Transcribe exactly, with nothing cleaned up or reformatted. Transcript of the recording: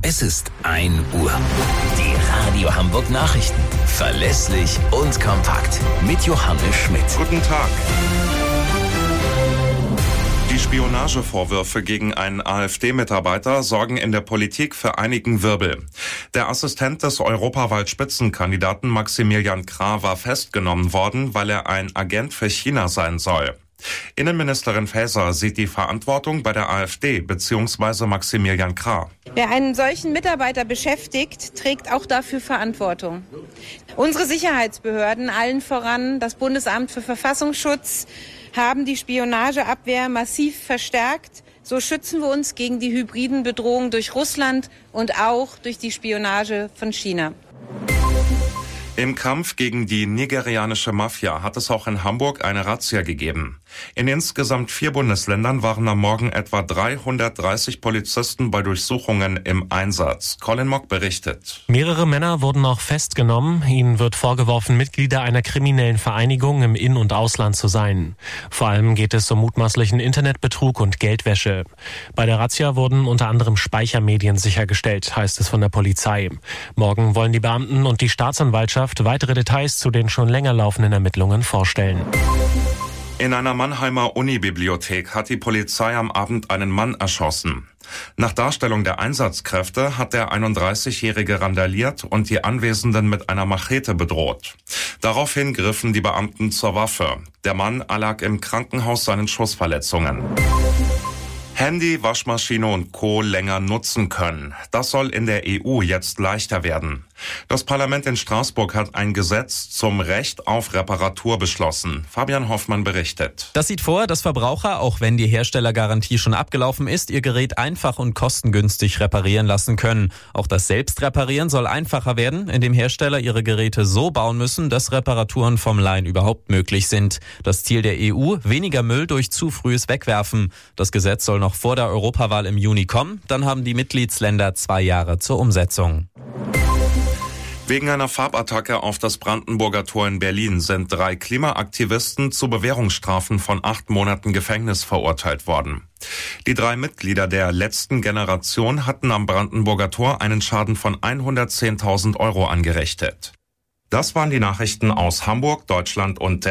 Es ist ein Uhr. Die Radio Hamburg Nachrichten. Verlässlich und kompakt. Mit Johannes Schmidt. Guten Tag. Die Spionagevorwürfe gegen einen AfD-Mitarbeiter sorgen in der Politik für einigen Wirbel. Der Assistent des Europawahl-Spitzenkandidaten Maximilian Krah war festgenommen worden, weil er ein Agent für China sein soll. Innenministerin Faeser sieht die Verantwortung bei der AfD bzw. Maximilian Krah. Wer einen solchen Mitarbeiter beschäftigt, trägt auch dafür Verantwortung. Unsere Sicherheitsbehörden, allen voran das Bundesamt für Verfassungsschutz, haben die Spionageabwehr massiv verstärkt. So schützen wir uns gegen die hybriden Bedrohungen durch Russland und auch durch die Spionage von China. Im Kampf gegen die nigerianische Mafia hat es auch in Hamburg eine Razzia gegeben. In insgesamt vier Bundesländern waren am Morgen etwa dreihundertdreißig Polizisten bei Durchsuchungen im Einsatz. Colin Mock berichtet. Mehrere Männer wurden auch festgenommen. Ihnen wird vorgeworfen, Mitglieder einer kriminellen Vereinigung im In- und Ausland zu sein. Vor allem geht es um mutmaßlichen Internetbetrug und Geldwäsche. Bei der Razzia wurden unter anderem Speichermedien sichergestellt, heißt es von der Polizei. Morgen wollen die Beamten und die Staatsanwaltschaft weitere Details zu den schon länger laufenden Ermittlungen vorstellen. In einer Mannheimer Unibibliothek hat die Polizei am Abend einen Mann erschossen. Nach Darstellung der Einsatzkräfte hat der einunddreißigjährige randaliert und die Anwesenden mit einer Machete bedroht. Daraufhin griffen die Beamten zur Waffe. Der Mann erlag im Krankenhaus seinen Schussverletzungen. Handy, Waschmaschine und Co. länger nutzen können. Das soll in der E U jetzt leichter werden. Das Parlament in Straßburg hat ein Gesetz zum Recht auf Reparatur beschlossen. Fabian Hoffmann berichtet. Das sieht vor, dass Verbraucher, auch wenn die Herstellergarantie schon abgelaufen ist, ihr Gerät einfach und kostengünstig reparieren lassen können. Auch das Selbstreparieren soll einfacher werden, indem Hersteller ihre Geräte so bauen müssen, dass Reparaturen vom Laien überhaupt möglich sind. Das Ziel der E U, weniger Müll durch zu frühes Wegwerfen. Das Gesetz soll noch vor der Europawahl im Juni kommen, dann haben die Mitgliedsländer zwei Jahre zur Umsetzung. Wegen einer Farbattacke auf das Brandenburger Tor in Berlin sind drei Klimaaktivisten zu Bewährungsstrafen von acht Monaten Gefängnis verurteilt worden. Die drei Mitglieder der letzten Generation hatten am Brandenburger Tor einen Schaden von hundertzehntausend Euro angerichtet. Das waren die Nachrichten aus Hamburg, Deutschland und